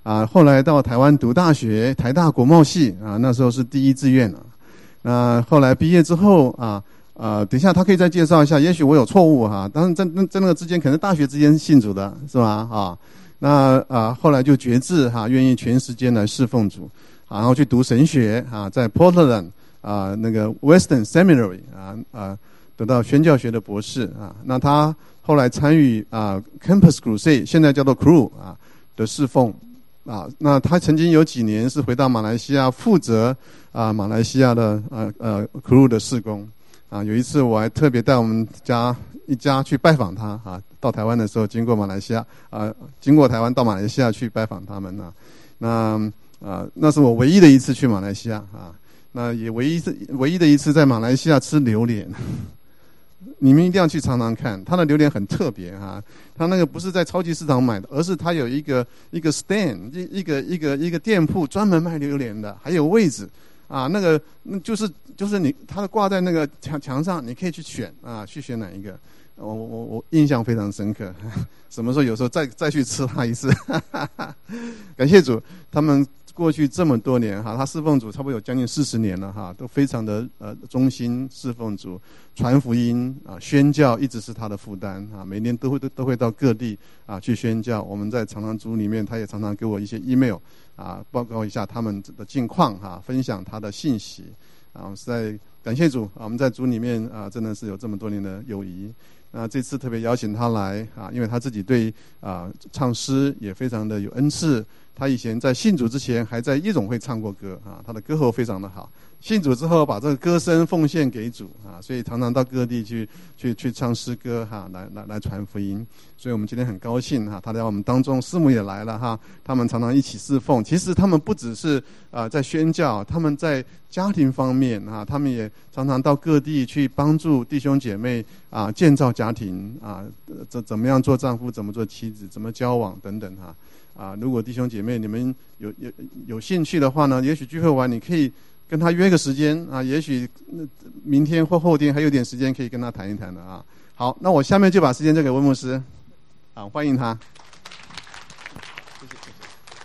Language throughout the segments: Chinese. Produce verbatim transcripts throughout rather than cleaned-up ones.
啊，后来到台湾读大学，台大国贸系啊，那时候是第一志愿啊。那后来毕业之后啊，呃，等一下他可以再介绍一下，也许我有错误哈、啊，当然在在那个之间，可能大学之间信主的是吧？啊，那啊后来就决志哈、啊，愿意全时间来侍奉主，啊、然后去读神学啊，在 Portland 啊那个 Western Seminary 啊啊得到宣教学的博士啊。那他后来参与啊 Campus Crusade， 现在叫做 Cru 啊的侍奉。啊，那他曾经有几年是回到马来西亚负责啊马来西亚的呃呃 crew 的事工啊。有一次我还特别带我们家一家去拜访他啊，到台湾的时候经过马来西亚啊，经过台湾到马来西亚去拜访他们啊。那啊那是我唯一的一次去马来西亚啊，那也唯一是唯一的一次在马来西亚吃榴莲。你们一定要去尝尝看，它的榴莲很特别哈，它那个不是在超级市场买的，而是它有一个一个 stand， 一一个一个一个店铺专门卖榴莲的，还有位置啊，那个那就是就是你它挂在那个墙墙上，你可以去选啊，去选哪一个。我我我印象非常深刻，什么时候有时候再再去吃它一次。感谢主，他们过去这么多年哈，他侍奉主差不多有将近四十年了哈，都非常的呃忠心侍奉主，传福音啊，宣教一直是他的负担啊，每年都会都都会到各地啊去宣教。我们在长廊组里面，他也常常给我一些 email 啊，报告一下他们的近况哈，分享他的信息啊。我们实在感谢主啊，我们在组里面啊，真的是有这么多年的友谊。那这次特别邀请他来啊，因为他自己对啊唱诗也非常的有恩赐。他以前在信主之前还在夜总会唱过歌啊，他的歌喉非常的好。信主之后把这个歌声奉献给主啊，所以常常到各地去去去唱诗歌哈、啊，来来来传福音。所以我们今天很高兴哈、啊，他在我们当中，师母也来了哈，他们常常一起侍奉。其实他们不只是啊在宣教，他们在家庭方面啊，他们也常常到各地去帮助弟兄姐妹啊建造家庭啊，怎怎么样做丈夫，怎么做妻子，怎么交往等等哈。啊，如果弟兄姐妹你们有有有兴趣的话呢，也许聚会完你可以跟他约个时间啊，也许明天或后天还有点时间可以跟他谈一谈的啊。好，那我下面就把时间交给温牧师，啊，欢迎他。谢谢谢谢。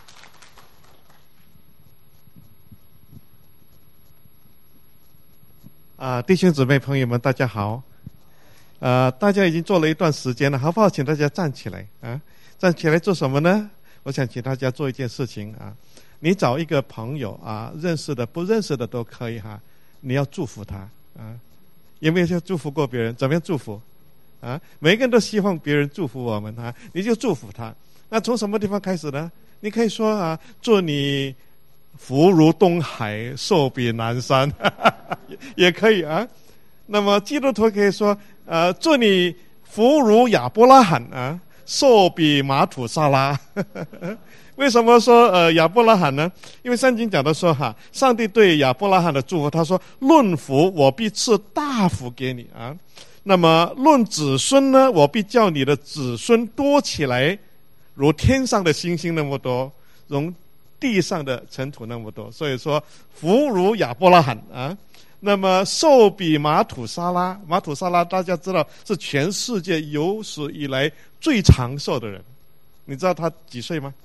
啊，弟兄姊妹朋友们，大家好。呃，大家已经坐了一段时间了，好不好？请大家站起来啊！站起来做什么呢？我想请大家做一件事情啊，你找一个朋友啊，认识的不认识的都可以哈、啊，你要祝福他啊。有没有祝福过别人？怎么样祝福啊？每个人都希望别人祝福我们啊，你就祝福他。那从什么地方开始呢？你可以说啊，祝你福如东海，寿比南山，呵呵也, 也可以啊。那么基督徒可以说，呃，祝你福如亚伯拉罕啊，寿比马土沙拉。为什么说呃亚伯拉罕呢？因为圣经讲的说哈，上帝对亚伯拉罕的祝福，他说：“论福，我必赐大福给你啊。那么论子孙呢，我必叫你的子孙多起来，如天上的星星那么多，如地上的尘土那么多。所以说，福如亚伯拉罕啊。”那么寿比马土沙拉，马土沙拉大家知道是全世界有史以来最长寿的人，你知道他几岁吗？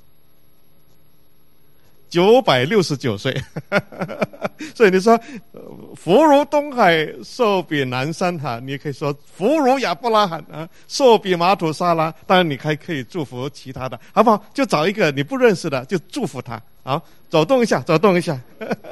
九百六十九岁。所以你说福如东海，寿比南山哈，你可以说福如亚伯拉罕啊，寿比马土沙拉。当然你还可以祝福其他的，好不好？就找一个你不认识的，就祝福他。好，走动一下，走动一下。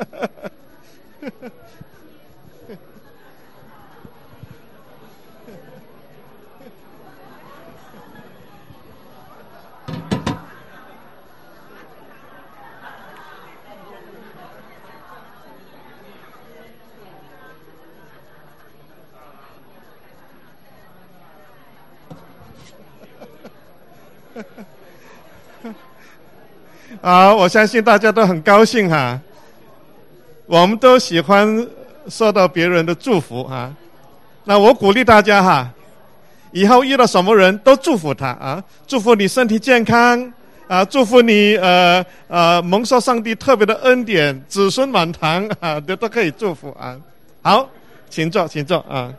啊，我相信大家都很高兴哈。我们都喜欢受到别人的祝福哈。那我鼓励大家哈，以后遇到什么人都祝福他啊，祝福你身体健康啊，祝福你呃呃蒙受上帝特别的恩典，子孙满堂啊，都都可以祝福啊。好，请坐，请坐啊。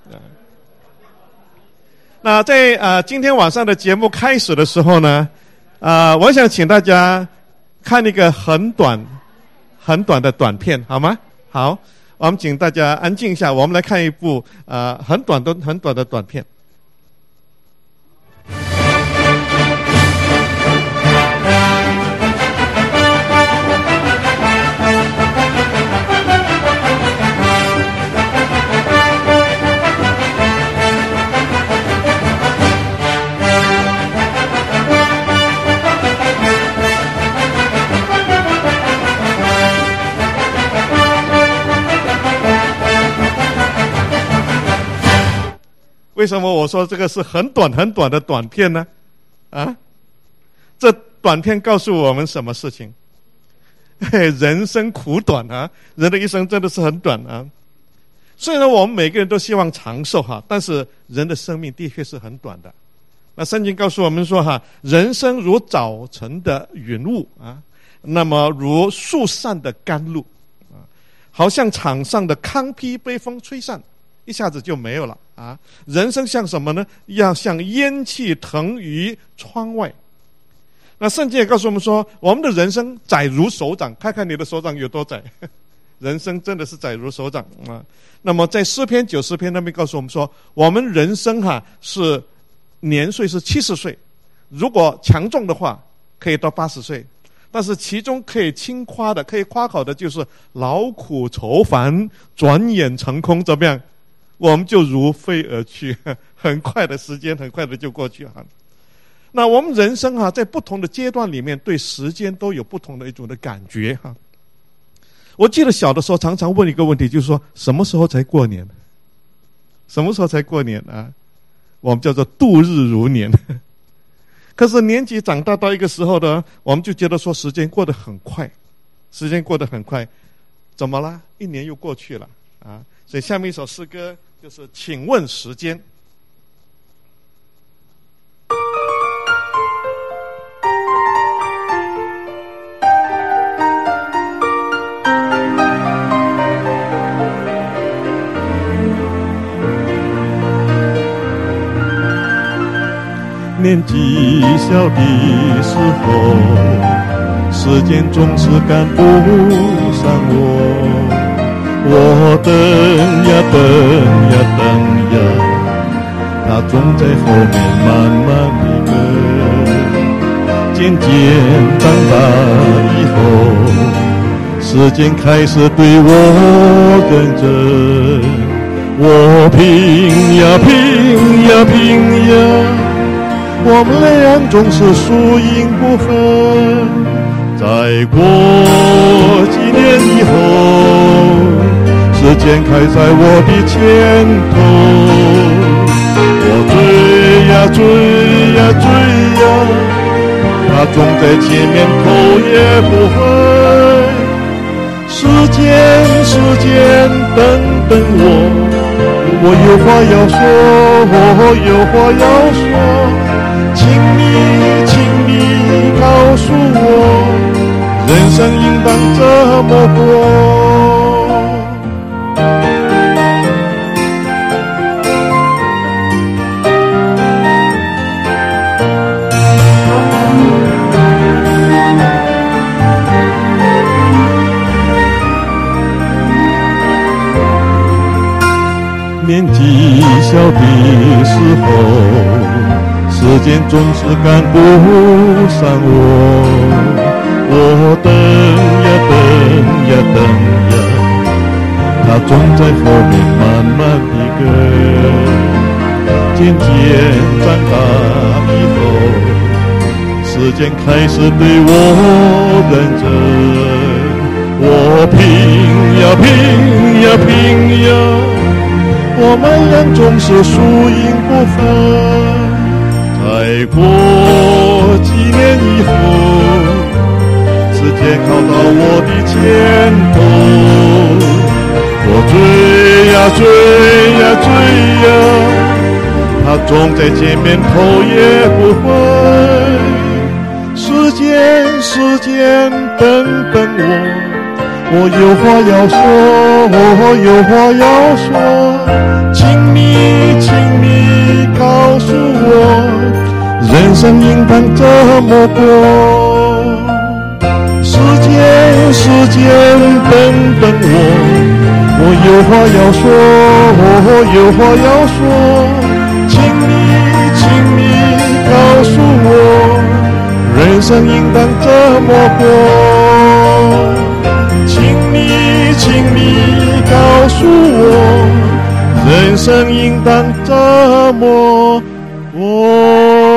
那在呃今天晚上的节目开始的时候呢，啊、呃，我想请大家看一个很短、很短的短片，好吗？好，我们请大家安静一下，我们来看一部呃很短的、很短的短片。为什么我说这个是很短很短的短片呢？啊，这短片告诉我们什么事情？人生苦短啊，人的一生真的是很短啊。虽然我们每个人都希望长寿哈，但是人的生命的确是很短的。那圣经告诉我们说哈，人生如早晨的云雾啊，那么如树上的甘露啊，好像场上的糠秕被风吹散，一下子就没有了啊！人生像什么呢？要像烟气腾于窗外。那圣经也告诉我们说，我们的人生窄如手掌，看看你的手掌有多窄。人生真的是窄如手掌啊！那么在诗篇九十篇那边告诉我们说，我们人生哈、啊、是年岁是七十岁，如果强壮的话可以到八十岁，但是其中可以轻夸的、可以夸口的就是劳苦愁烦，转眼成空，怎么样？我们就如飞而去，很快的时间很快的就过去了。那我们人生啊，在不同的阶段里面对时间都有不同的一种的感觉哈。我记得小的时候常常问一个问题，就是说什么时候才过年？什么时候才过年啊？我们叫做度日如年。可是年纪长大到一个时候呢，我们就觉得说时间过得很快，时间过得很快，怎么了？一年又过去了啊！所以下面一首诗歌就是请问时间。 年纪小的时候，时间总是赶不上我。我等呀等呀等呀，它总在后面慢慢的跟。渐渐长大以后，时间开始对我认真。我拼呀拼呀拼呀，我们俩总是输赢不分。再过几年以后，时间开在我的前头，我追呀追呀追呀，它总在前面头也不回。时间时间等等我，我有话要说，我有话要说，请你请你告诉我，人生应当怎么过。年纪小的时候，时间总是赶不上我。我等呀等呀等呀，它总在后面慢慢的跟。渐渐长大以后，时间开始对我认真。我拼呀拼呀拼呀，我们俩总是输赢不分。再过几年以后，时间靠到我的前头，我追呀追呀追呀，它总在前面头也不回。时间时间等等我，我有话要说，我有话要说，请你请你告诉我，人生应当怎么过。 时间等等我，我有话要说，我有话要说，请你，请你告诉我，人生应当怎么过？请你，请你告诉我，人生应当怎么过？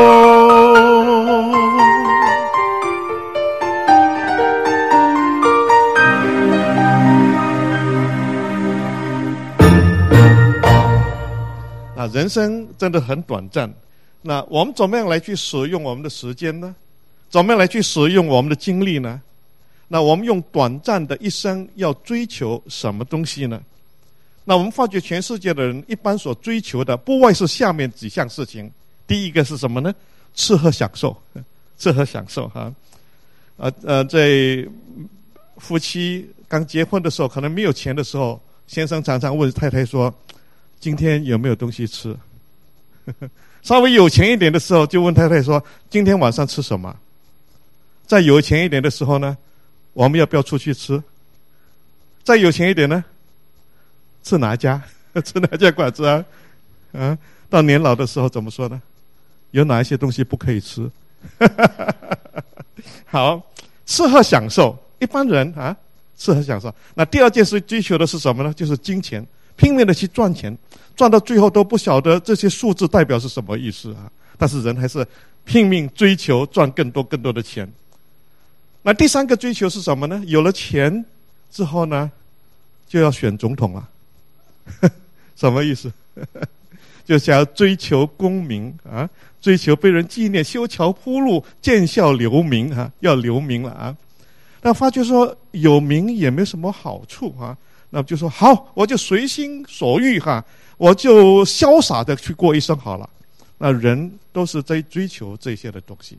那人生真的很短暂，那我们怎么样来去使用我们的时间呢？怎么样来去使用我们的精力呢？那我们用短暂的一生要追求什么东西呢？那我们发觉全世界的人一般所追求的不外是下面几项事情。第一个是什么呢？吃喝享受，吃喝享受哈。呃呃，在夫妻刚结婚的时候，可能没有钱的时候，先生常常问太太说：“今天有没有东西吃？”稍微有钱一点的时候，就问太太说：“今天晚上吃什么？”再有钱一点的时候呢，我们要不要出去吃？再有钱一点呢，吃哪家？吃哪家馆子啊？啊，到年老的时候怎么说呢？有哪一些东西不可以吃？好，吃喝享受，一般人啊，吃喝享受。那第二件事追求的是什么呢？就是金钱，拼命的去赚钱，赚到最后都不晓得这些数字代表是什么意思啊。但是人还是拼命追求赚更多更多的钱。那第三个追求是什么呢？有了钱之后呢，就要选总统了。什么意思？就想要追求功名啊，追求被人纪念，修桥铺路，见效留名啊，要留名了啊。那发觉说有名也没什么好处啊，那就说好，我就随心所欲哈、啊，我就潇洒的去过一生好了。那人都是在追求这些的东西。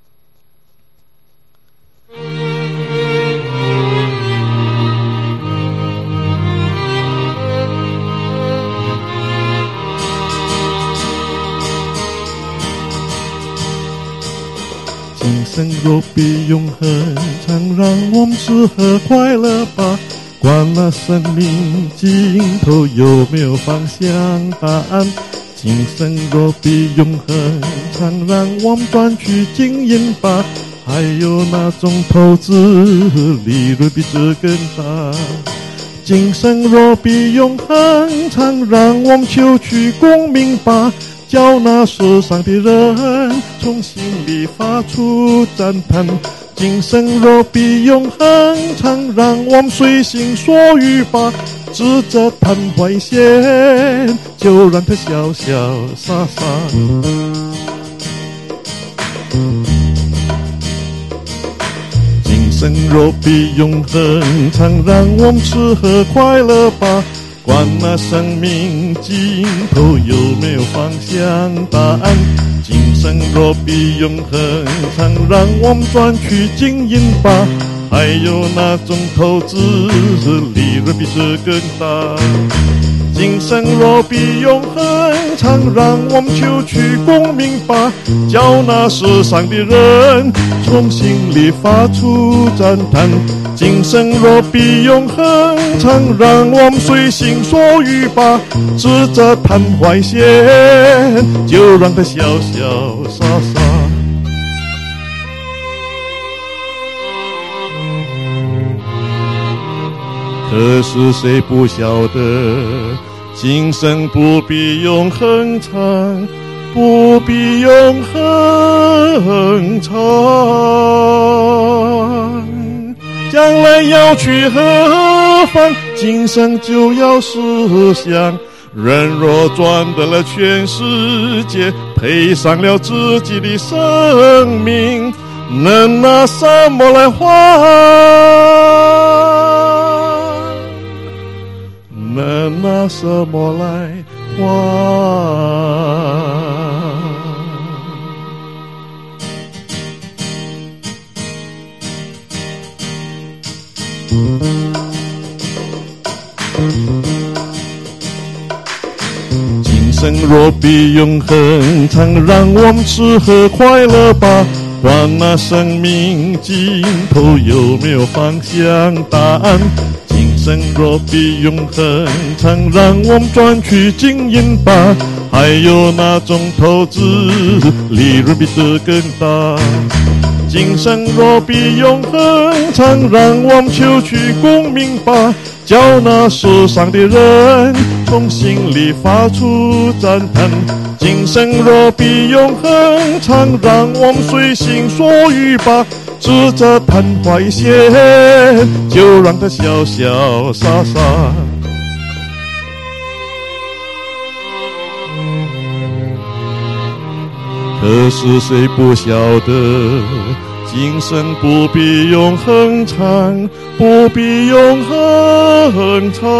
今生若比永恒长，让我们吃喝快乐吧。管了生命尽头有没有方向答案？今生若比永恒长，让我们赚取经验吧。还有那种投资利润比这更大？今生若比永恒长，让我们求取功名吧。叫那世上的人从心里发出赞叹。今生若比永恒长，让我们随心所欲吧。指着昙花线，就让它潇潇洒洒。今生若比永恒长，让我们吃喝快乐吧。管那生命尽头有没有方向答案？今生若比永恒长，让我们赚取经验吧。还有那种投资利润比这更大？今生若比永恒长，让我们求取功名吧。叫那世上的人从心里发出赞叹。今生若比永恒长，让我们随心所欲吧。指着昙花线，就让它潇潇洒洒。可是谁不晓得，今生不比永恒长，不比永恒长。将来要去何方？今生就要思想。人若赚得了全世界，赔上了自己的生命，能拿什么来换？能拿什么来换？今生若比永恒长，让我们吃喝快乐吧。 管那生命尽头有没有方向答案，今生若比永恒长，让我们赚取经验吧。还有那种投资利润比这更大，今生若比永恒长，让我们求取功名吧。叫那受伤的人从心里发出赞叹，今生若比永恒长，让我们随心所欲吧。指着昙花一现，就让它潇潇洒洒。可是谁不晓得，今生不比永恒长，不比永恒长。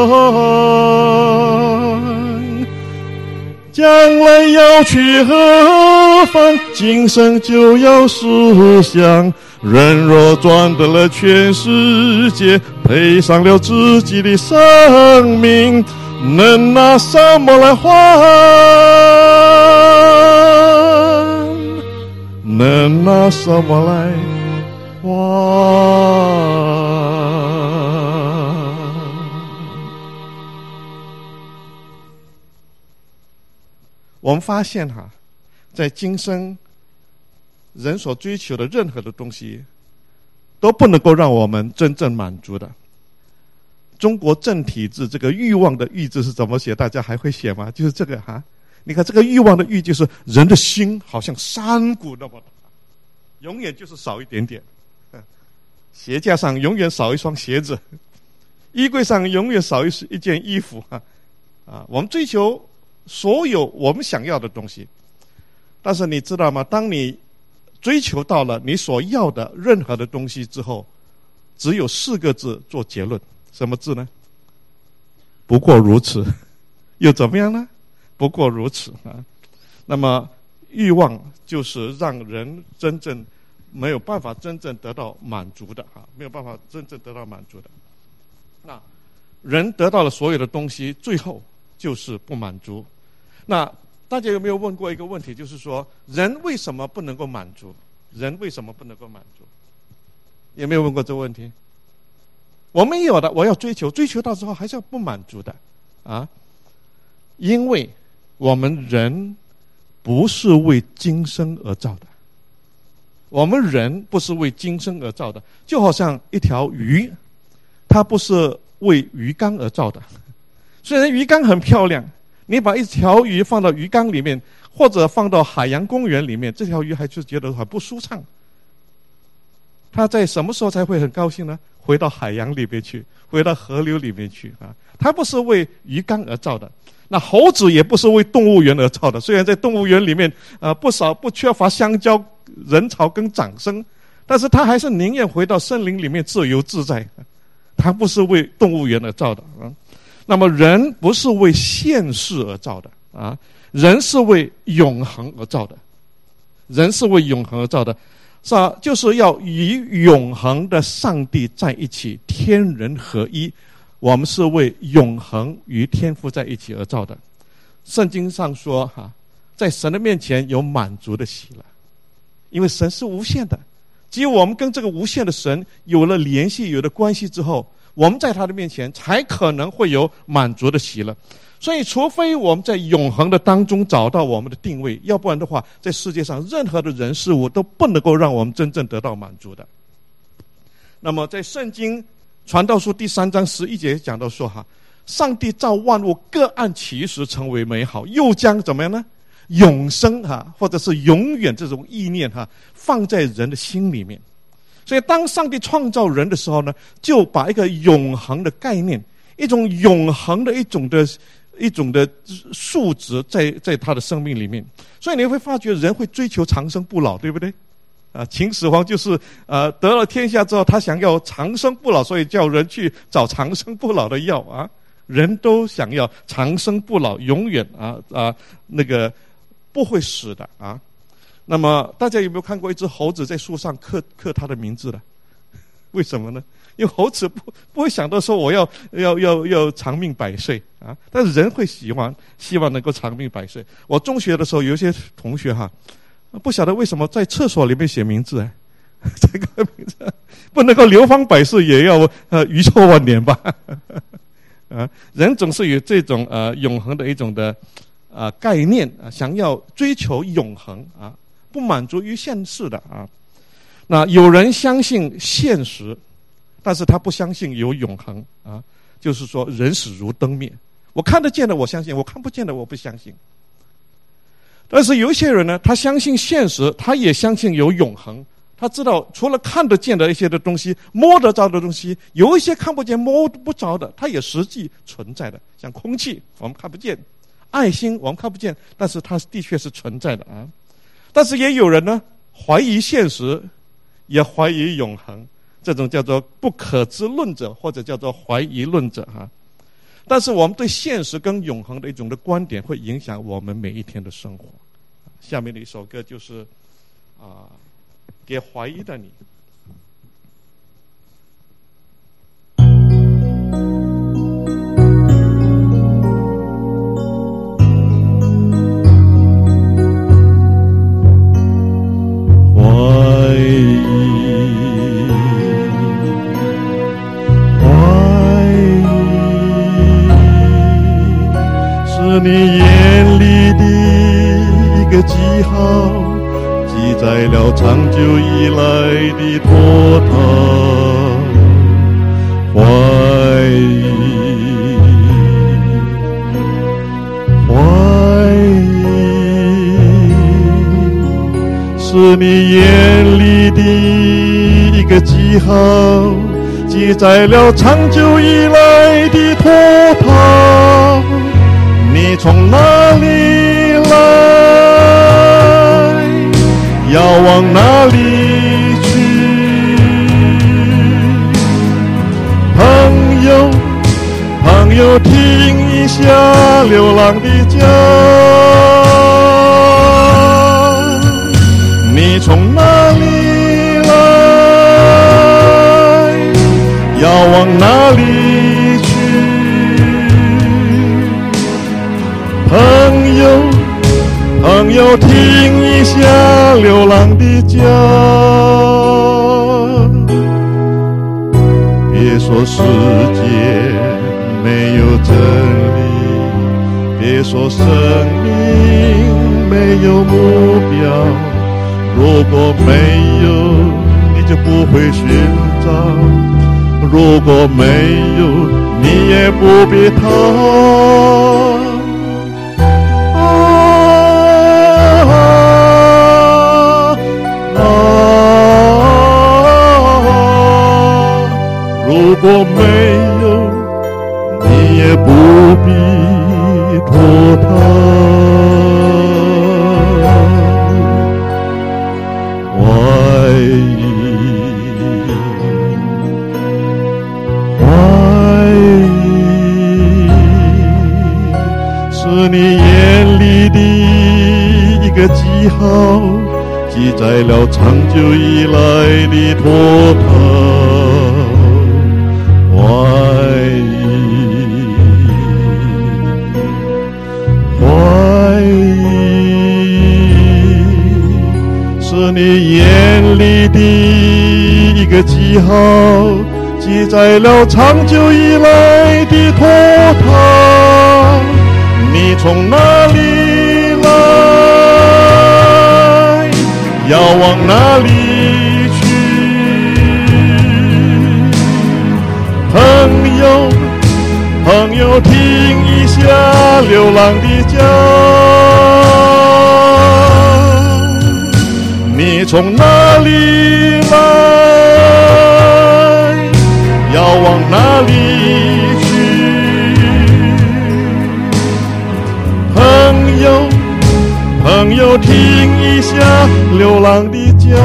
将来要去何方？今生就要思想。人若赚得了全世界，赔上了自己的生命，能拿什么来换？能拿什么来换？ 我们发现哈，在今生人所追求的任何的东西，都不能够让我们真正满足的。中国正体字这个欲望的欲字是怎么写？大家还会写吗？就是这个哈。你看这个欲望的欲，就是人的心好像山谷那么大，永远就是少一点点。鞋架上永远少一双鞋子，衣柜上永远少一一件衣服啊！啊，我们追求所有我们想要的东西，但是你知道吗？当你追求到了你所要的任何的东西之后，只有四个字做结论，什么字呢？不过如此。又怎么样呢？不过如此啊。那么欲望就是让人真正没有办法真正得到满足的啊，没有办法真正得到满足的。那人得到了所有的东西，最后就是不满足。那大家有没有问过一个问题，就是说人为什么不能够满足？人为什么不能够满足？有没有问过这个问题？我们有的，我要追求，追求到之后还是要不满足的啊，因为我们人不是为今生而造的，我们人不是为今生而造的，就好像一条鱼，它不是为鱼缸而造的。虽然鱼缸很漂亮，你把一条鱼放到鱼缸里面，或者放到海洋公园里面，这条鱼还是觉得很不舒畅。它在什么时候才会很高兴呢？回到海洋里面去，回到河流里面去啊！它不是为鱼缸而造的。那猴子也不是为动物园而造的，虽然在动物园里面呃不少不缺乏香蕉、人潮跟掌声，但是它还是宁愿回到森林里面自由自在。它不是为动物园而造的啊。那么人不是为现世而造的啊，人是为永恒而造的，人是为永恒而造的，是啊，就是要与永恒的上帝在一起，天人合一。我们是为永恒与天父在一起而造的。圣经上说哈，在神的面前有满足的喜乐，因为神是无限的，只有我们跟这个无限的神有了联系，有了关系之后，我们在他的面前才可能会有满足的喜乐。所以除非我们在永恒的当中找到我们的定位，要不然的话，在世界上任何的人事物都不能够让我们真正得到满足的。那么在圣经传道书第三章十一节讲到说哈，上帝造万物各按其时成为美好，又将怎么样呢？永生哈，或者是永远这种意念哈，放在人的心里面。所以当上帝创造人的时候呢，就把一个永恒的概念，一种永恒的一种的一种的数值在在他的生命里面。所以你会发觉人会追求长生不老，对不对？啊，秦始皇就是呃得了天下之后，他想要长生不老，所以叫人去找长生不老的药啊。人都想要长生不老，永远啊啊那个不会死的啊。那么大家有没有看过一只猴子在树上刻刻它的名字的？为什么呢？因为猴子不不会想到说我要要要要长命百岁啊，但是人会喜欢希望能够长命百岁。我中学的时候有一些同学哈， 不晓得为什么在厕所里面写名字哎，这个名字不能够流芳百世，也要呃遗臭万年吧？啊，人总是有这种呃永恒的一种的啊、呃、概念啊，想要追求永恒啊，不满足于现世的啊。那有人相信现实，但是他不相信有永恒啊，就是说人死如灯灭，我看得见的我相信，我看不见的我不相信。但是有一些人呢，他相信现实，他也相信有永恒。他知道除了看得见的一些的东西，摸得着的东西，有一些看不见摸不着的，它也实际存在的。像空气我们看不见，爱心我们看不见，但是它的确是存在的啊。但是也有人呢，怀疑现实，也怀疑永恒，这种叫做不可知论者，或者叫做怀疑论者哈。但是我们对现实跟永恒的一种的观点，会影响我们每一天的生活。下面的一首歌就是啊、呃，给怀疑的你。 怀疑，怀疑，是你眼里的一个记号，记载了长久以来的拖沓。怀疑，怀疑，是你眼里的一个记号，记载了长久以来的拖沓。你从哪里来，要往哪里去？朋友，朋友，听一下流浪的家。你从哪里来，要往哪里去？朋友，朋友，听一下流浪的家。别说世界没有真理，别说生命没有目标。如果没有，你就不会寻找；如果没有，你也不必逃。如果没有，你也不必拖沓。怀疑，怀疑，是你眼里的一个记号，记载了长久以来的拖沓。怀疑，怀疑，是你眼里的一个记号，记载了长久以来的拖沓。你从哪里来，要往哪里去？朋友，朋友，听一下流浪的家。你从哪里来，要往哪里去？朋友，朋友，听一下流浪的家。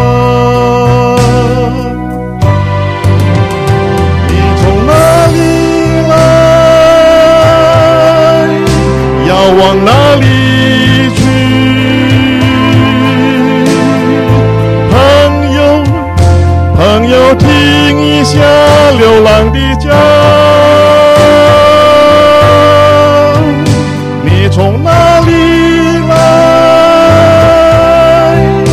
往哪里去？朋友，朋友，听一下流浪的家。你从哪里来，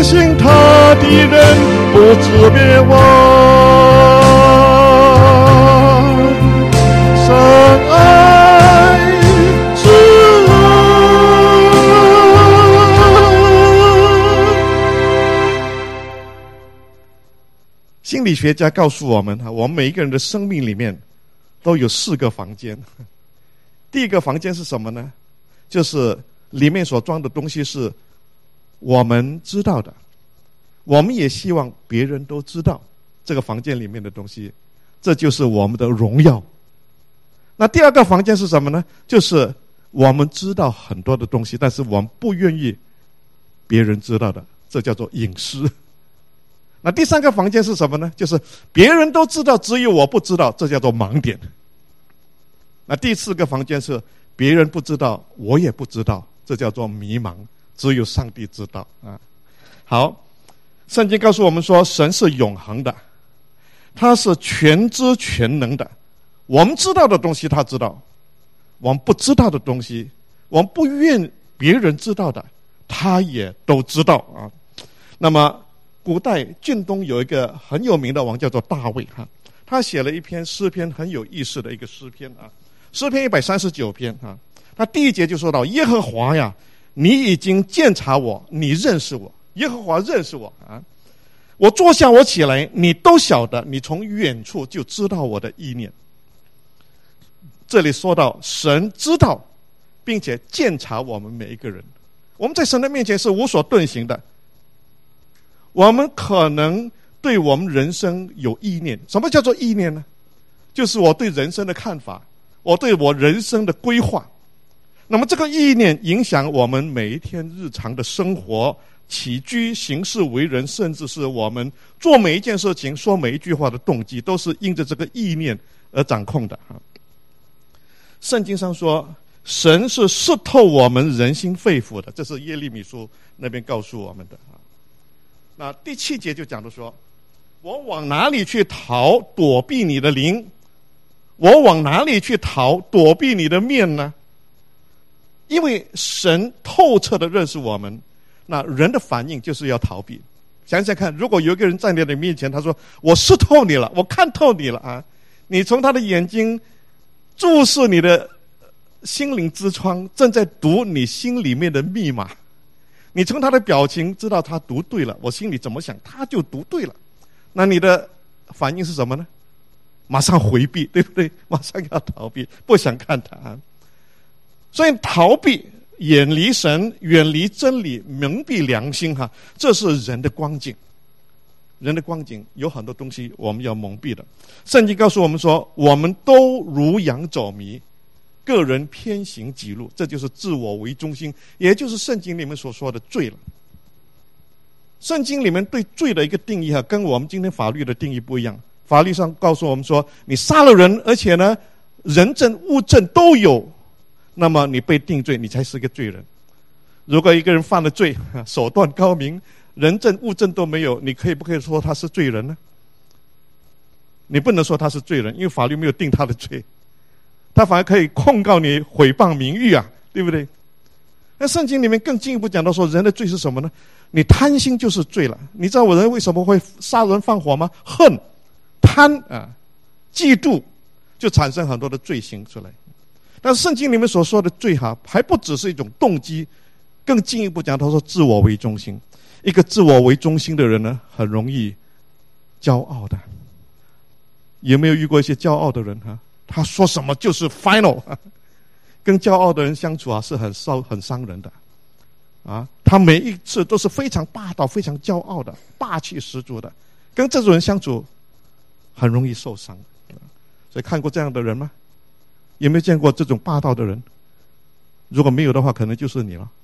信他的人不至灭亡。神爱之心理学家告诉我们，我们每一个人的生命里面都有四个房间。第一个房间是什么呢？就是里面所装的东西是我们知道的，我们也希望别人都知道这个房间里面的东西，这就是我们的荣耀。那第二个房间是什么呢？就是我们知道很多的东西，但是我们不愿意别人知道的，这叫做隐私。那第三个房间是什么呢？就是别人都知道，只有我不知道，这叫做盲点。那第四个房间是别人不知道，我也不知道，这叫做迷茫，只有上帝知道啊。好，圣经告诉我们说，神是永恒的，他是全知全能的。我们知道的东西他知道，我们不知道的东西，我们不愿别人知道的，他也都知道啊。那么古代晋东有一个很有名的王叫做大卫哈，他写了一篇诗篇，很有意思的一个诗篇啊。诗篇一百三十九篇啊，他第一节就说到：耶和华呀，你已经鉴察我，你认识我。耶和华认识我啊，我坐下我起来，你都晓得，你从远处就知道我的意念。这里说到神知道并且鉴察我们每一个人，我们在神的面前是无所遁形的。我们可能对我们人生有意念，什么叫做意念呢？就是我对人生的看法，我对我人生的规划。那么这个意念影响我们每一天日常的生活、起居、行事为人，甚至是我们做每一件事情、说每一句话的动机，都是因着这个意念而掌控的。圣经上说，神是识透我们人心肺腑的，这是耶利米书那边告诉我们的。那第七节就讲的说，我往哪里去逃躲避你的灵？我往哪里去逃躲避你的面呢？因为神透彻的认识我们，那人的反应就是要逃避。想想看，如果有一个人站在你面前，他说我识透你了，我看透你了啊，你从他的眼睛注视你的心灵之窗，正在读你心里面的密码，你从他的表情知道他读对了，我心里怎么想他就读对了，那你的反应是什么呢？马上回避，对不对？马上要逃避，不想看他。所以逃避、远离神、远离真理、蒙蔽良心哈，这是人的光景。人的光景有很多东西我们要蒙蔽的。圣经告诉我们说，我们都如羊走迷，个人偏行己路，这就是自我为中心，也就是圣经里面所说的罪了。圣经里面对罪的一个定义哈，跟我们今天法律的定义不一样。法律上告诉我们说，你杀了人，而且呢人证物证都有，那么你被定罪，你才是个罪人。如果一个人犯了罪，手段高明，人证物证都没有，你可以不可以说他是罪人呢？你不能说他是罪人，因为法律没有定他的罪，他反而可以控告你毁谤名誉啊，对不对？那圣经里面更进一步讲到说，人的罪是什么呢？你贪心就是罪了。你知道我人为什么会杀人放火吗？恨、贪啊、嫉妒，就产生很多的罪行出来。但是圣经里面所说的罪哈，还不只是一种动机，更进一步讲，他说自我为中心。一个自我为中心的人呢，很容易骄傲的。有没有遇过一些骄傲的人哈？他说什么就是 final， 跟骄傲的人相处啊，是很伤很伤人的啊。他每一次都是非常霸道、非常骄傲的，霸气十足的。跟这种人相处，很容易受伤。所以看过这样的人吗？有没有见过这种霸道的人？如果没有的话，可能就是你了。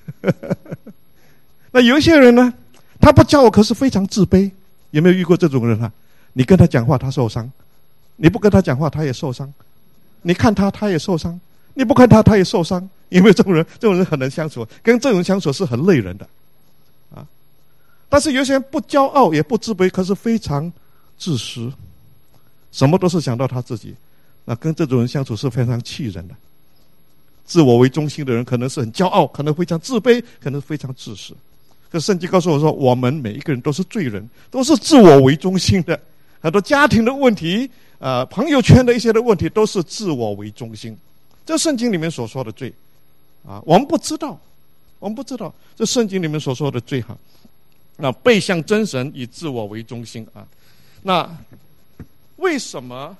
那有一些人呢，他不骄傲，可是非常自卑。有没有遇过这种人啊？你跟他讲话，他受伤；你不跟他讲话，他也受伤；你看他，他也受伤；你不看他，他也受伤。有没有这种人？这种人很难相处，跟这种人相处是很累人的啊。但是有些人不骄傲，也不自卑，可是非常自私，什么都是想到他自己。那跟这种人相处是非常气人的。自我为中心的人，可能是很骄傲，可能非常自卑，可能非常自私。 可是圣经告诉我说，我们每一个人都是罪人，都是自我为中心的。很多家庭的问题，呃，朋友圈的一些的问题，都是自我为中心。这圣经里面所说的罪，啊，我们不知道，我们不知道这圣经里面所说的罪哈。那背向真神，以自我为中心啊。那为什么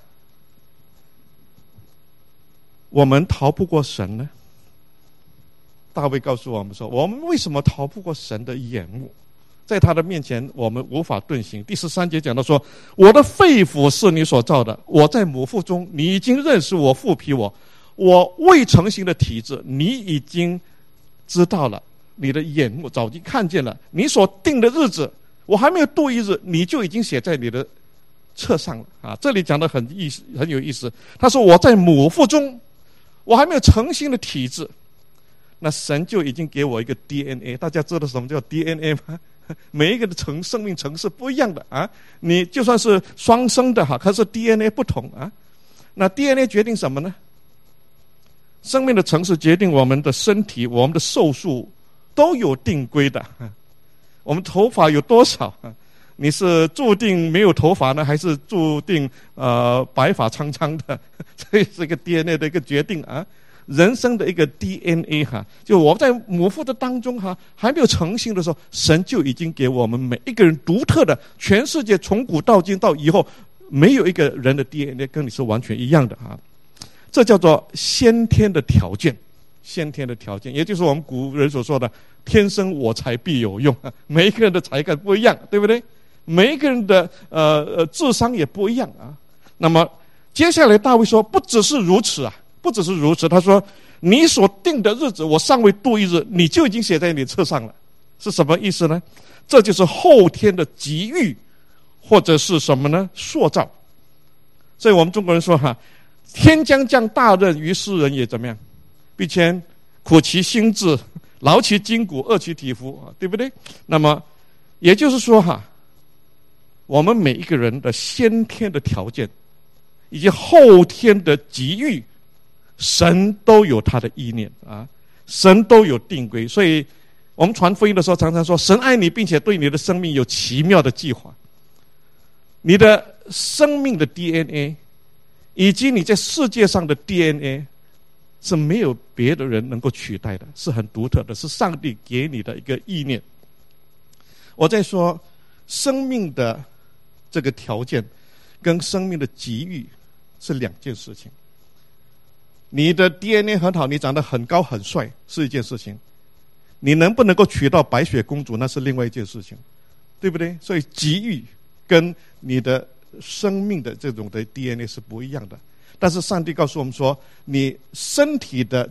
我们逃不过神呢？大卫告诉我们说，我们为什么逃不过神的眼目？在他的面前我们无法遁形。第十三节讲到说，我的肺腑是你所造的，我在母腹中，你已经认识我，复辟我，我未成形的体质，你已经知道了，你的眼目早已经看见了，你所定的日子，我还没有度一日，你就已经写在你的册上了啊！这里讲的很意思，很有意思。他说我在母腹中，我还没有成形的体质，那神就已经给我一个 D N A。 大家知道什么叫 D N A 吗？每一个的层生命层是不一样的啊！你就算是双生的哈，可是 D N A 不同啊。那 D N A 决定什么呢？生命的层次决定我们的身体，我们的寿数都有定规的。我们头发有多少？你是注定没有头发呢，还是注定呃白发苍苍的？这是一个 D N A 的一个决定啊。人生的一个 D N A 哈，就我在母腹的当中哈，还没有成型的时候，神就已经给我们每一个人独特的，全世界从古到今到以后，没有一个人的 D N A 跟你是完全一样的啊。这叫做先天的条件，先天的条件，也就是我们古人所说的“天生我材必有用”。每一个人的才干不一样，对不对？每一个人的呃呃智商也不一样啊。那么接下来大卫说，不只是如此啊。不只是如此，他说你所定的日子我尚未度一日，你就已经写在你册上了。是什么意思呢？这就是后天的给予，或者是什么呢？塑造。所以我们中国人说哈，天将降大任于斯人也，怎么样？必先苦其心志，劳其筋骨，饿其体肤，对不对？那么也就是说哈，我们每一个人的先天的条件以及后天的给予，神都有他的意念啊，神都有定规。所以我们传福音的时候常常说，神爱你，并且对你的生命有奇妙的计划。你的生命的 D N A 以及你在世界上的 D N A 是没有别的人能够取代的，是很独特的，是上帝给你的一个意念。我在说生命的这个条件跟生命的给予是两件事情。你的 D N A 很好，你长得很高很帅是一件事情，你能不能够娶到白雪公主那是另外一件事情，对不对？所以给予跟你的生命的这种的 D N A 是不一样的。但是上帝告诉我们说，你身体的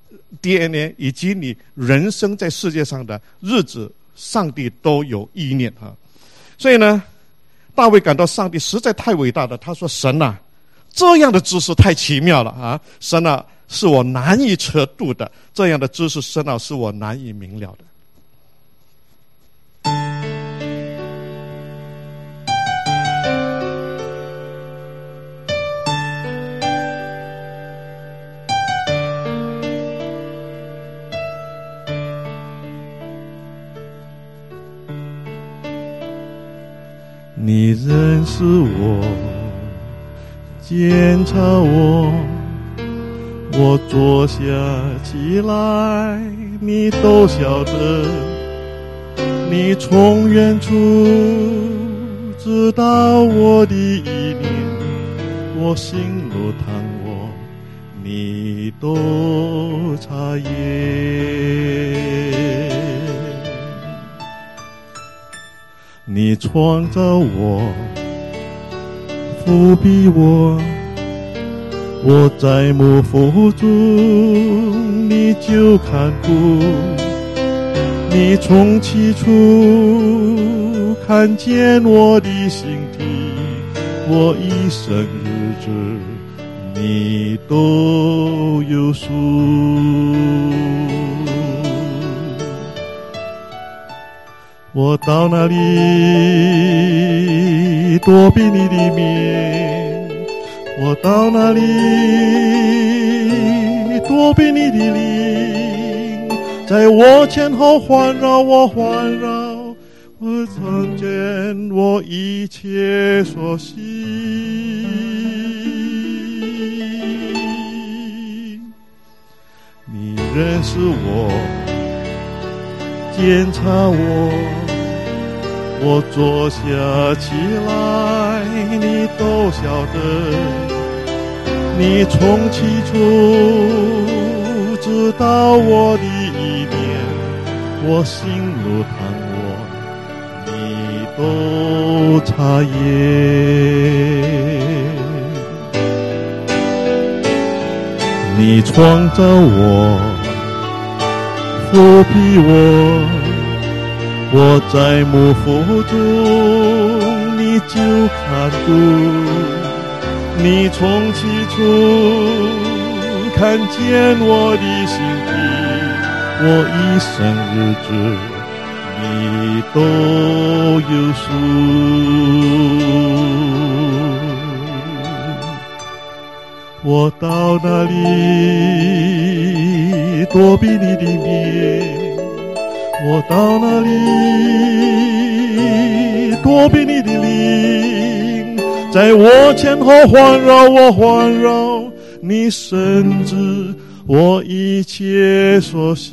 D N A 以及你人生在世界上的日子，上帝都有意念哈。所以呢，大卫感到上帝实在太伟大了。他说：“神啊，这样的知识太奇妙了啊！神啊，是我难以测度的，这样的知识，神啊，是我难以明了的。” 你认识我，检查我，我坐下起来，你都晓得。你从远处知道我的意念，我心如汤我，你都察验。你创造我，复辟我，我在母腹中你就看顾。你从起初看见我的形体，我一生日子你都有数。我到哪里躲避你的面，我到哪里躲避你的灵， 在我前后环绕我环绕，我曾见我一切所行。你认识我，检查我，我坐下起来，你都晓得。你从起初知道我的意念，我心如汤我，你都察验。你创造我，扶庇我，我在幕腹中你就看顾。你从起初看见我的心地，我一生日子你都有数。我到哪里躲避你的面，我到哪里躲避你的灵，在我前后环绕我环绕，你深知我一切所行。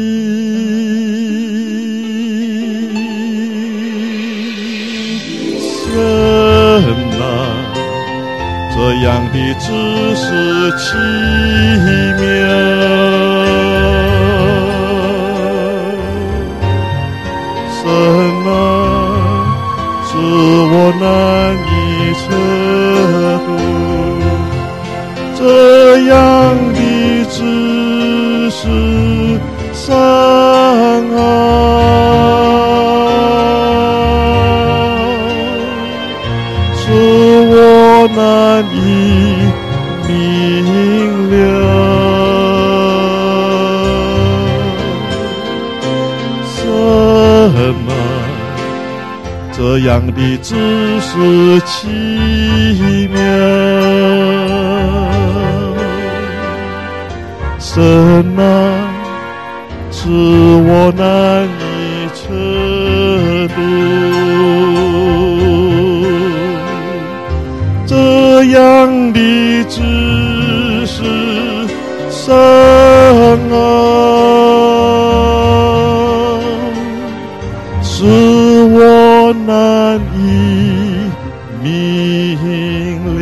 神啊，这样的知识奇妙，神啊，使我难以测度，这样的知识深奥，使我难以明了。神啊，这样的知识奇妙，神啊，使我难以测度，这样的知识深奥，使我难以明了。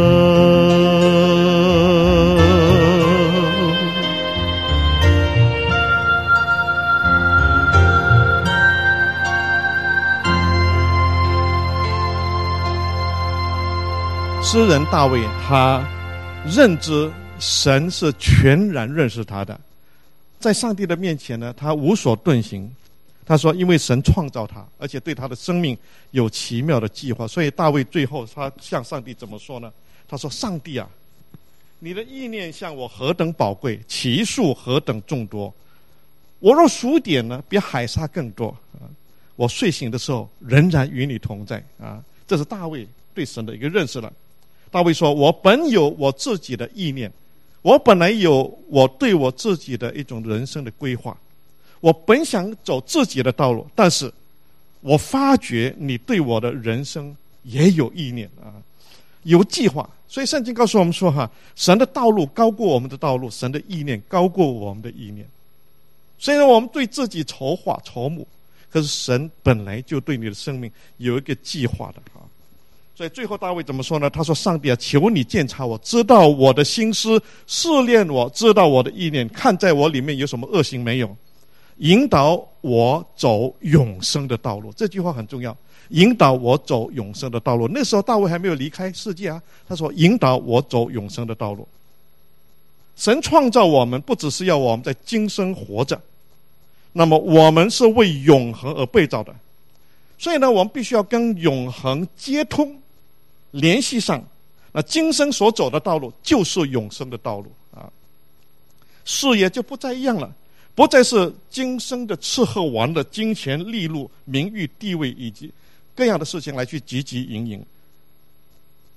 诗人大卫他认知神是全然认识他的，在上帝的面前呢，他无所遁形。他说因为神创造他，而且对他的生命有奇妙的计划，所以大卫最后他向上帝怎么说呢？他说，上帝啊，你的意念向我何等宝贵，其数何等众多，我若数点呢，比海沙更多。我睡醒的时候仍然与你同在啊！这是大卫对神的一个认识了。大卫说，我本有我自己的意念，我本来有我对我自己的一种人生的规划，我本想走自己的道路，但是我发觉你对我的人生也有意念啊，有计划。所以圣经告诉我们说哈，神的道路高过我们的道路，神的意念高过我们的意念。虽然我们对自己筹划筹谋，可是神本来就对你的生命有一个计划的啊。所以最后大卫怎么说呢？他说，上帝啊，求你鉴察我，知道我的心思，试炼我，知道我的意念，看在我里面有什么恶行没有，引导我走永生的道路。这句话很重要，引导我走永生的道路。那时候大卫还没有离开世界啊，他说引导我走永生的道路。神创造我们不只是要我们在今生活着，那么我们是为永恒而被造的，所以呢，我们必须要跟永恒接通联系上，那今生所走的道路就是永生的道路啊。视野就不再一样了，不再是今生的吃喝玩乐、金钱利禄、名誉地位以及各样的事情来去汲汲营营，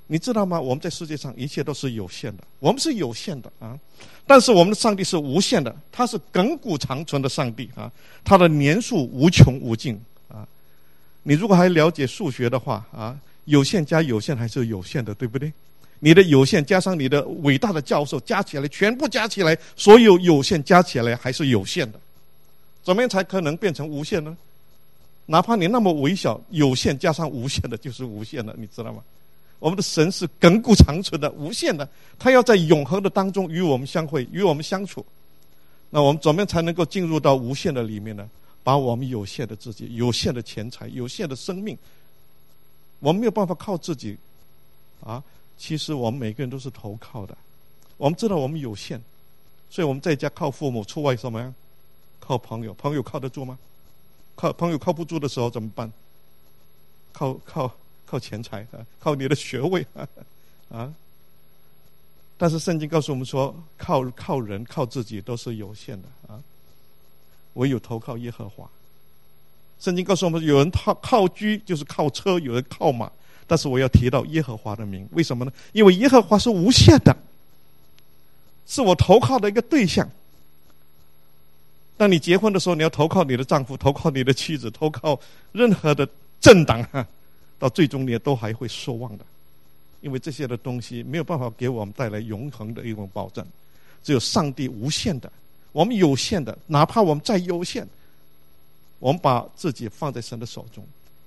你知道吗？我们在世界上一切都是有限的，我们是有限的啊，但是我们的上帝是无限的，他是亘古长存的上帝啊，他的年数无穷无尽啊。你如果还了解数学的话啊，有限加有限还是有限的，对不对？你的有限加上你的伟大的教授加起来，全部加起来，所有有限加起来还是有限的。怎么样才可能变成无限呢？哪怕你那么微小，有限加上无限的就是无限的，你知道吗？我们的神是亘古长存的，无限的，他要在永恒的当中与我们相会，与我们相处。那我们怎么样才能够进入到无限的里面呢？把我们有限的自己、有限的钱财、有限的生命，我们没有办法靠自己啊。其实我们每个人都是投靠的，我们知道我们有限，所以我们在家靠父母，出外什么样？靠朋友。朋友靠得住吗？靠朋友靠不住的时候怎么办？靠靠靠钱财啊，靠你的学位啊啊！但是圣经告诉我们说，靠靠人靠自己都是有限的啊，唯有投靠耶和华。圣经告诉我们，有人靠靠车就是靠车，有人靠马，但是我要提到耶和华的名，为什么呢？因为耶和华是无限的，是我投靠的一个对象。当你结婚的时候，你要投靠你的丈夫，投靠你的妻子，投靠任何的政党，到最终你都还会失望的，因为这些的东西没有办法给我们带来永恒的一种保障。只有上帝无限的，我们有限的，哪怕我们再有限，我们把自己放在神的手中，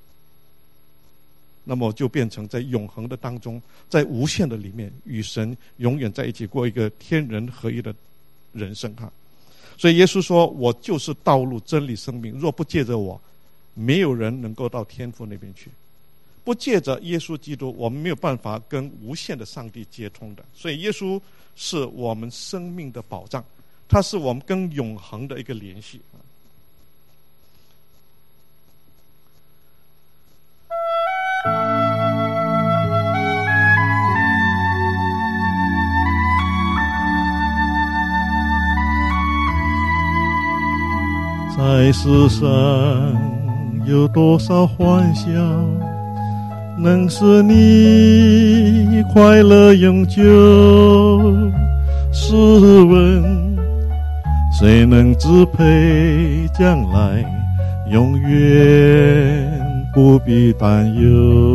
那么就变成在永恒的当中，在无限的里面与神永远在一起，过一个天人合一的人生哈。所以耶稣说，我就是道路真理生命，若不借着我，没有人能够到天父那边去。不借着耶稣基督，我们没有办法跟无限的上帝接通的。所以耶稣是我们生命的保障，它是我们跟永恒的一个联系。 在世上有多少欢笑，能使你快乐永久？试问谁能支配将来，永远不必担忧？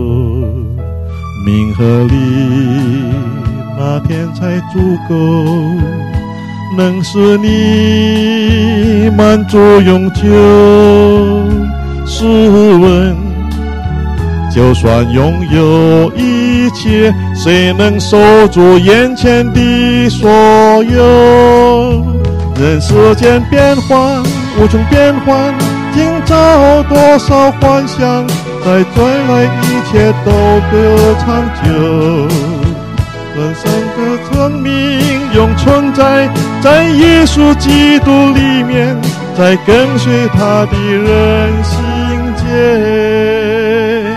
名和利那天才足够，能使你满足永久。试问就算拥有一切，谁能守住眼前的所有？人世间变幻无穷变幻，今朝多少幻想，在将来一切都不长久。人生的生命永存在在耶稣基督里面，在跟随他的人心间。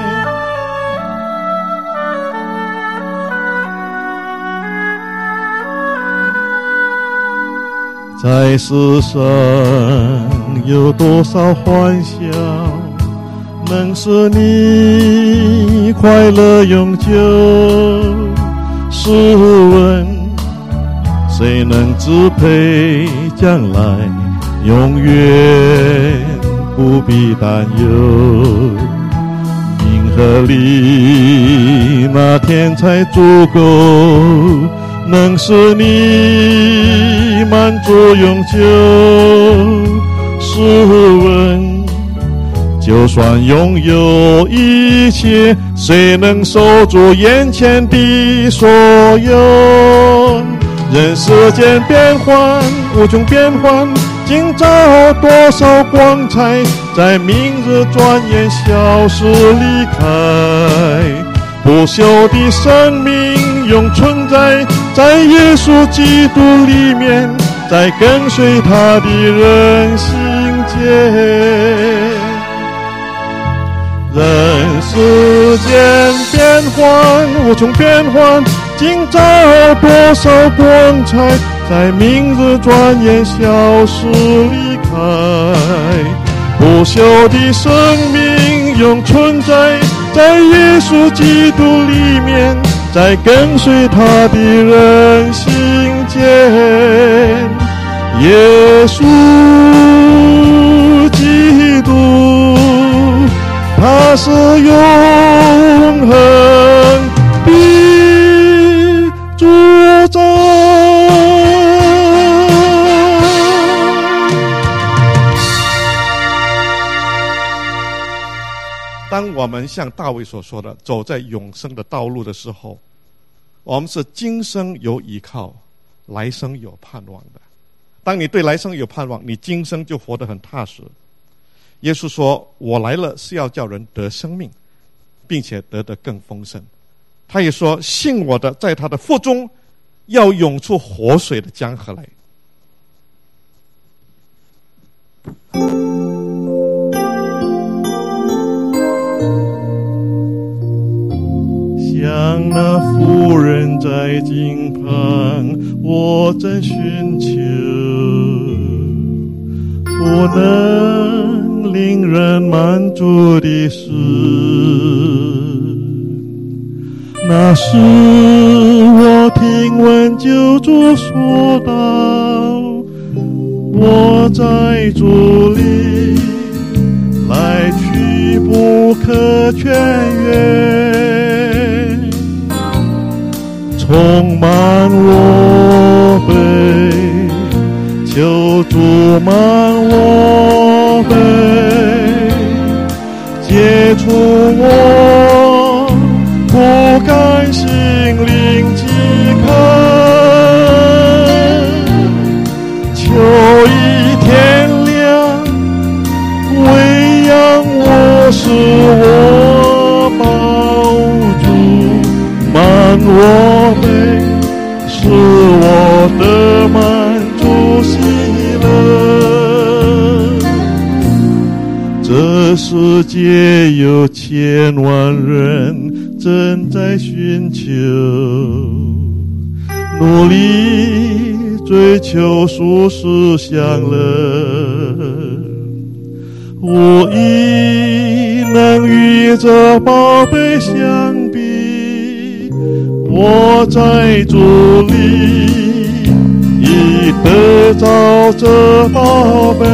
在世上有多少欢笑，能使你快乐永久？试问谁能支配将来，永远不必担忧？名和利那天才足够，能使你满足永久。试问就算拥有一切，谁能守住眼前的所有？人世间变幻无穷变幻，今朝多少光彩，在明日转眼消失离开。不朽的生命永存在在耶稣基督里面，在跟随他的人心间。人世间变幻无穷变幻，今朝多少光彩，在明日转眼消失离开。不朽的生命永存在在耶稣基督里面， 在跟随他的人心间，耶稣基督，他是永恒的主宰。 当我们像大卫所说的走在永生的道路的时候，我们是今生有依靠，来生有盼望的。当你对来生有盼望，你今生就活得很踏实。耶稣说，我来了是要叫人得生命，并且得得更丰盛。他也说，信我的在他的腹中要涌出活水的江河来。 像那妇人在井旁，我正寻求，不能令人满足的事。那时我听闻救主说道，我在主里，来去不可痊愈，充满我悲，求主满我悲，解除我不甘心灵饥渴，求一天亮，喂养我，使我饱足，满我悲，使我得满足喜乐。这世界有千万人正在寻求，努力追求舒适享乐，我亦能与这宝贝相比，我在主里已得着这宝贝，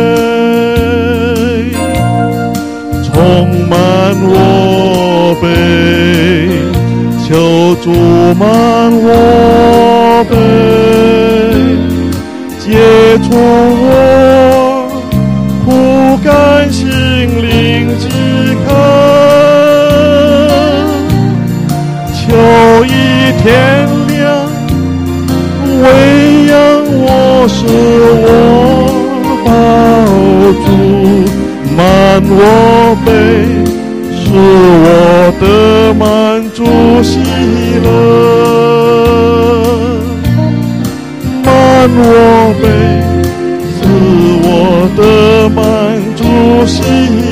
充满我悲，求主满我悲，解除我不甘心灵饥渴，求一天亮，喂养我，使我饱足，满我悲，使我得满足喜乐，满我悲，使我得满足喜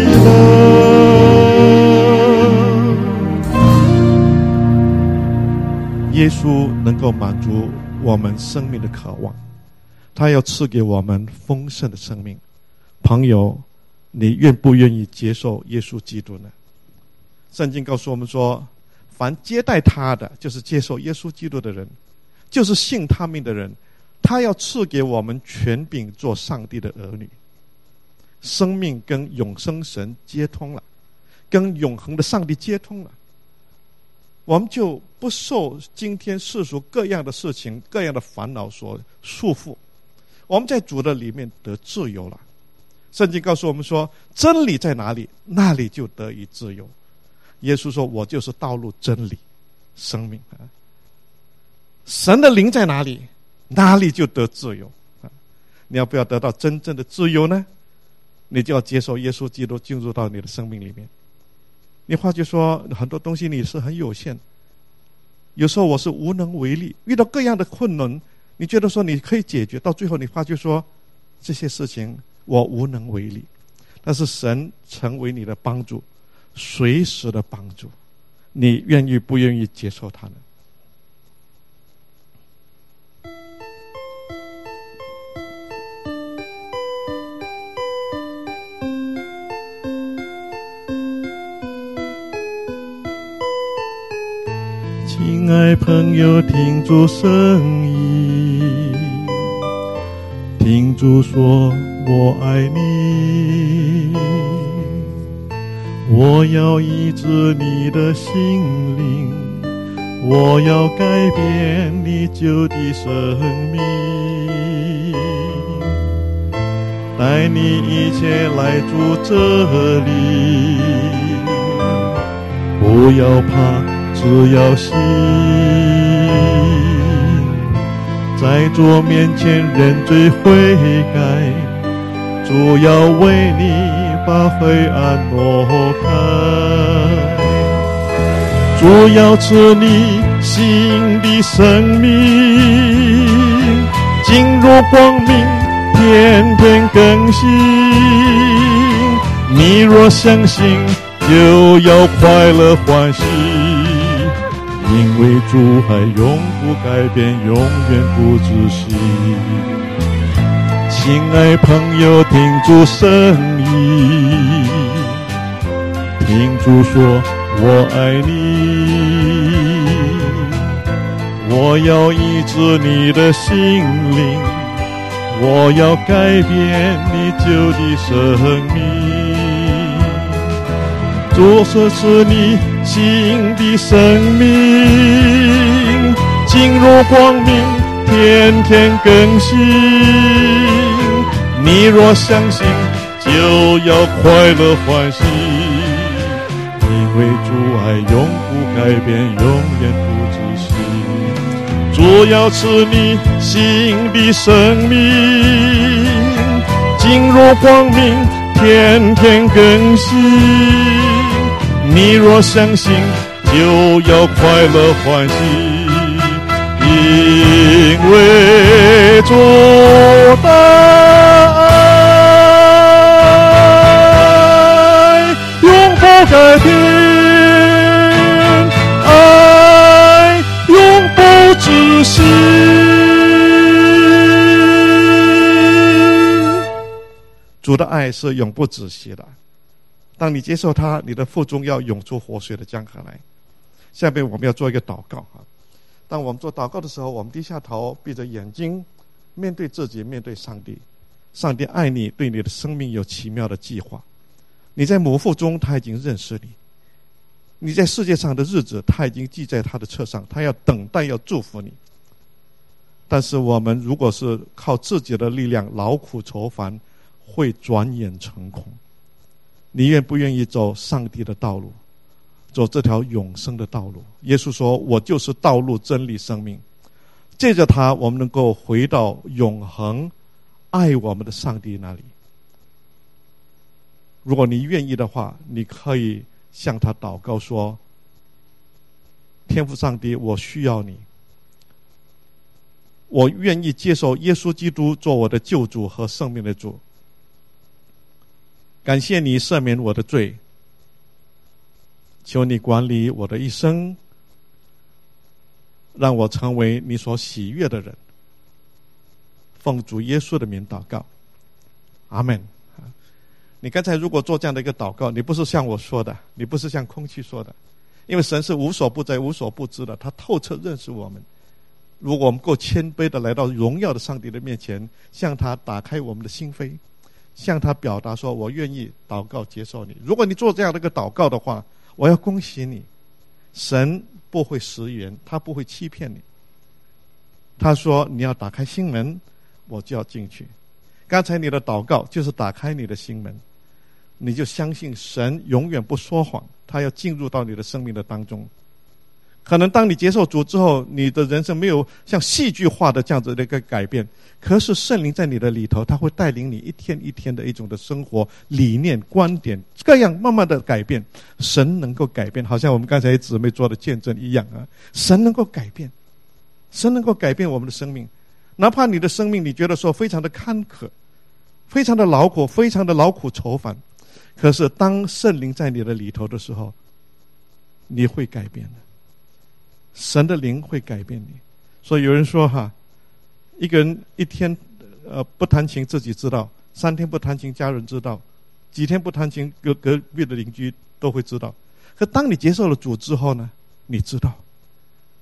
乐。 耶稣能够满足我们生命的渴望，他要赐给我们丰盛的生命。朋友，你愿不愿意接受耶稣基督呢？圣经告诉我们说，凡接待他的，就是接受耶稣基督的人，就是信他命的人，他要赐给我们权柄做上帝的儿女。生命跟永生神接通了，跟永恒的上帝接通了，我们就不受今天世俗各样的事情、各样的烦恼所束缚，我们在主的里面得自由了。圣经告诉我们说，真理在哪里，那里就得以自由。耶稣说，我就是道路、真理、生命。神的灵在哪里，哪里就得自由。你要不要得到真正的自由呢？你就要接受耶稣基督进入到你的生命里面。你发觉说，很多东西你是很有限，有时候我是无能为力，遇到各样的困难，你觉得说你可以解决，到最后你发觉说，这些事情我无能为力，但是神成为你的帮助，随时的帮助，你愿意不愿意接受他呢？ 亲爱朋友，听主声音，听主说我爱你，我要医治你的心灵，我要改变你旧的生命，带你一切来主这里，不要怕，只要信，在主面前认罪悔改，主要为你把黑暗挪开，主要赐你新的生命，进入光明，天天更新。你若相信，就要快乐欢喜，因为主爱永不改变，永远不止息。亲爱朋友，听主声音，听主说我爱你，我要医治你的心灵，我要改变你旧的生命，主是赐你新的生命，进入光明，天天更新。你若相信，就要快乐欢喜，因为主爱永不改变，永远不止息。主要赐你新的生命，进入光明，天天更新。你若相信，就要快乐欢喜，因为主的爱永不改变，爱永不止息。 主的爱是永不止息的，当你接受它，你的腹中要涌出活水的江河来。下面我们要做一个祷告啊！当我们做祷告的时候，我们低下头，闭着眼睛，面对自己，面对上帝。上帝爱你，对你的生命有奇妙的计划。你在母腹中，他已经认识你；你在世界上的日子，他已经记在他的册上，他要等待，要祝福你。但是我们如果是靠自己的力量，劳苦愁烦，会转眼成空。你愿不愿意走上帝的道路，走这条永生的道路？耶稣说，我就是道路真理生命，借着他我们能够回到永恒爱我们的上帝那里。如果你愿意的话，你可以向他祷告说，天父上帝，我需要你，我愿意接受耶稣基督做我的救主和生命的主，感谢你赦免我的罪，求你管理我的一生，让我成为你所喜悦的人。奉主耶稣的名祷告，阿们。你刚才如果做这样的一个祷告，你不是像我说的，你不是像空气说的，因为神是无所不在无所不知的，他透彻认识我们。如果我们够谦卑的来到荣耀的上帝的面前，向他打开我们的心扉，向他表达说，我愿意祷告接受你。如果你做这样的一个祷告的话，我要恭喜你，神不会食言，他不会欺骗你。他说你要打开心门，我就要进去。刚才你的祷告就是打开你的心门，你就相信神永远不说谎，他要进入到你的生命的当中。可能当你接受主之后，你的人生没有像戏剧化的这样子的一个改变，可是圣灵在你的里头，他会带领你一天一天的一种的生活理念观点，各样慢慢的改变。神能够改变，好像我们刚才姊妹做的见证一样啊，神能够改变，神能够改变我们的生命。哪怕你的生命你觉得说非常的坎坷，非常的劳苦，非常的劳苦愁烦，可是当圣灵在你的里头的时候，你会改变的，神的灵会改变你。所以有人说哈，一个人一天呃不弹琴自己知道，三天不弹琴家人知道，几天不弹琴隔隔壁的邻居都会知道。可当你接受了主之后呢，你知道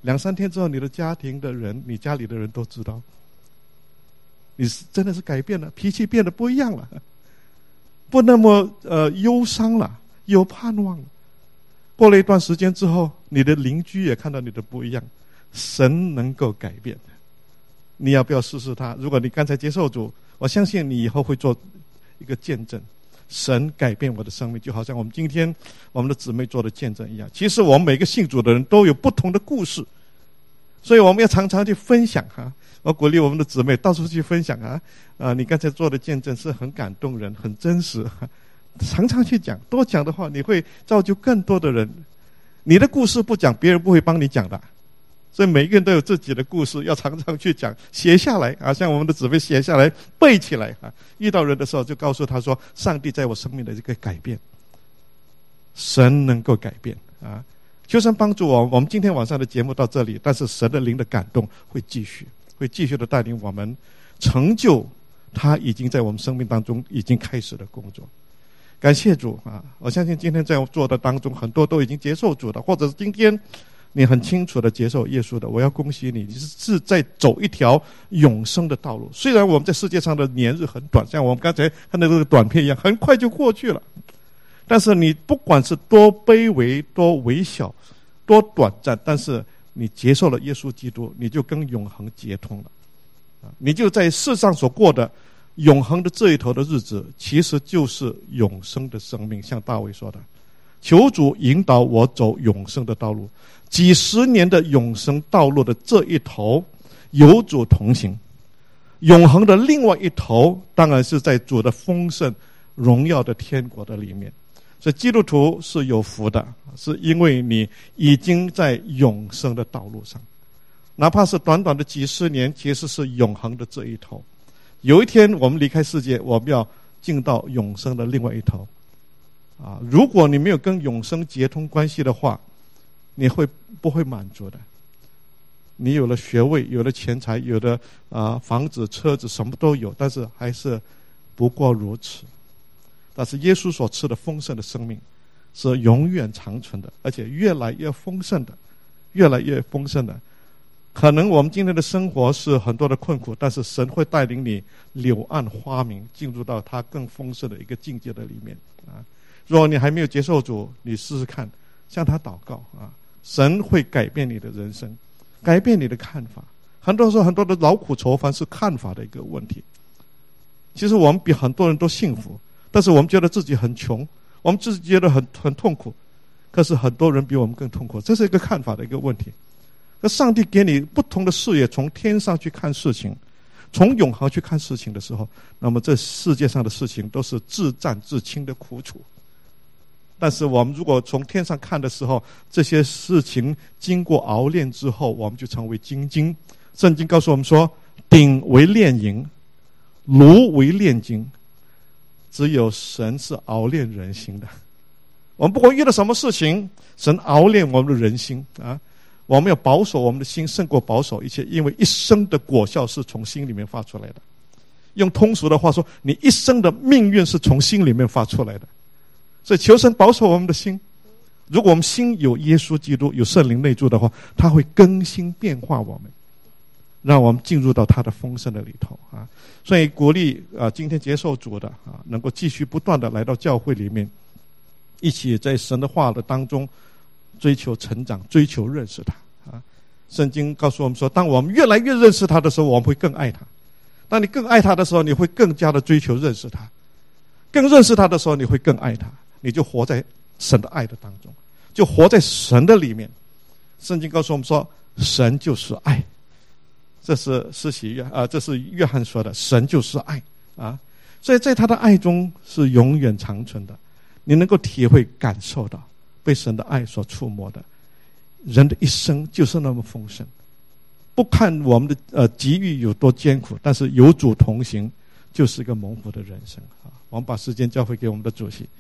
两三天之后，你的家庭的人，你家里的人都知道，你是真的是改变了，脾气变得不一样了，不那么呃忧伤了，有盼望了。过了一段时间之后，你的邻居也看到你的不一样。神能够改变，你要不要试试它？如果你刚才接受主，我相信你以后会做一个见证。神改变我的生命，就好像我们今天我们的姊妹做的见证一样。其实我们每个信主的人都有不同的故事，所以我们要常常去分享哈。我鼓励我们的姊妹到处去分享啊！啊，你刚才做的见证是很感动人，很真实，常常去讲，多讲的话，你会造就更多的人。你的故事不讲，别人不会帮你讲的。所以每个人都有自己的故事，要常常去讲，写下来啊，像我们的姊妹写下来，背起来啊。遇到人的时候，就告诉他说：“上帝在我生命的这个改变，神能够改变啊！”求神帮助我。我们今天晚上的节目到这里，但是神的灵的感动会继续，会继续的带领我们成就他已经在我们生命当中已经开始的工作。感谢主啊！我相信今天在做的当中，很多都已经接受主的，或者是今天你很清楚的接受耶稣的，我要恭喜你，你是在走一条永生的道路。虽然我们在世界上的年日很短，像我们刚才看到这个短片一样，很快就过去了，但是你不管是多卑微、多微小、多短暂，但是你接受了耶稣基督，你就跟永恒接通了，你就在世上所过的永恒的这一头的日子，其实就是永生的生命。像大卫说的，求主引导我走永生的道路。几十年的永生道路的这一头有主同行，永恒的另外一头当然是在主的丰盛荣耀的天国的里面。所以基督徒是有福的，是因为你已经在永生的道路上，哪怕是短短的几十年，其实是永恒的这一头。有一天我们离开世界，我们要进到永生的另外一头啊！如果你没有跟永生结通关系的话，你会不会满足的？你有了学位，有了钱财，有了啊房子、车子，什么都有，但是还是不过如此。但是耶稣所赐的丰盛的生命是永远长存的，而且越来越丰盛的，越来越丰盛的。可能我们今天的生活是很多的困苦，但是神会带领你柳暗花明，进入到他更丰盛的一个境界的里面啊！如果你还没有接受主，你试试看，向他祷告啊！神会改变你的人生，改变你的看法。很多时候很多的劳苦愁烦是看法的一个问题。其实我们比很多人都幸福，但是我们觉得自己很穷，我们自己觉得很很痛苦，可是很多人比我们更痛苦，这是一个看法的一个问题。那上帝给你不同的视野，从天上去看事情，从永恒去看事情的时候，那么这世界上的事情都是自战自清的苦楚。但是我们如果从天上看的时候，这些事情经过熬炼之后，我们就成为精金。圣经告诉我们说，鼎为炼银，炉为炼金，只有神是熬炼人心的。我们不管遇到什么事情，神熬炼我们的人心啊！我们要保守我们的心，胜过保守一切，因为一生的果效是从心里面发出来的。用通俗的话说，你一生的命运是从心里面发出来的。所以求神保守我们的心。如果我们心有耶稣基督，有圣灵内住的话，他会更新变化我们，让我们进入到他的丰盛的里头啊！所以鼓励啊，今天接受主的啊，能够继续不断的来到教会里面，一起在神的话的当中追求成长，追求认识他啊！圣经告诉我们说，当我们越来越认识他的时候，我们会更爱他。当你更爱他的时候，你会更加的追求认识他。更认识他的时候，你会更爱他。你就活在神的爱的当中，就活在神的里面。圣经告诉我们说，神就是爱。这是施洗约啊，这是约翰说的，神就是爱啊！所以在他的爱中是永远长存的。你能够体会、感受到被神的爱所触摸的，人的一生就是那么丰盛。不看我们的呃机遇有多艰苦，但是有主同行，就是一个蒙福的人生啊！我们把时间交回给我们的主席。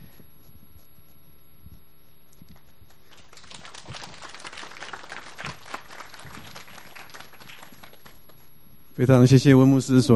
非常谢谢温牧师所